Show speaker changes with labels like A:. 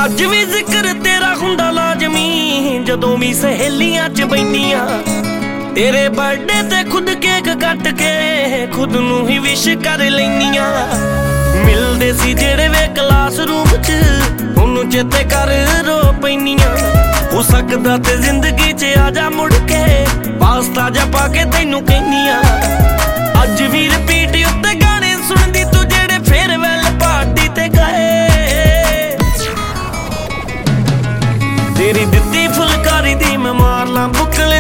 A: ਅੱਜ ਵੀ ਜ਼ਿਕਰ ਤੇਰਾ ਹੁੰਦਾ ਲਾਜ਼ਮੀ ਜਦੋਂ ਵੀ ਸਹੇਲੀਆਂ ਚ ਬੈਨੀਆਂ। ਤੇਰੇ ਬਰਥਡੇ ਤੇ ਖੁਦ ਕੇਕ ਕੱਟ ਕੇ ਖੁਦ ਨੂੰ ਹੀ ਵਿਸ਼ ਕਰ ਲੈਨੀਆਂ। ਮਿਲਦੇ ਸੀ ਜਿਹੜੇ ਵੇ ਕਲਾਸਰੂਮ ਚ ਉਹਨੂੰ ਚੇਤੇ ਕਰ ਰੋ ਪੈਨੀਆਂ। ਹੋ ਸਕਦਾ ਤੇ ਜ਼ਿੰਦਗੀ ਚ ਆ ਜਾ ਮੁੜ ਕੇ ਪਾਸਤਾ ਜਾ ਪਾ ਕੇ ਤੈਨੂੰ ਕਹਿਨੀਆਂ। ਅੱਜ ਵੀ ਰਿਪੀਟ ਉੱਤੇ ਗਾਣੇ ਸੁਣਦੀ ਤੂੰ ਜਿਹੜੇ ਫੇਅਰਵੈਲ ਪਾਰਟੀ ਤੇ ਗਏ। ਤੇਰੀ ਦਿੱਤੀ ਫੁਲਕਾਰੀ ਦੀ ਮੈਂ ਮਾਰ ਲਾਂ ਬੁੱਕ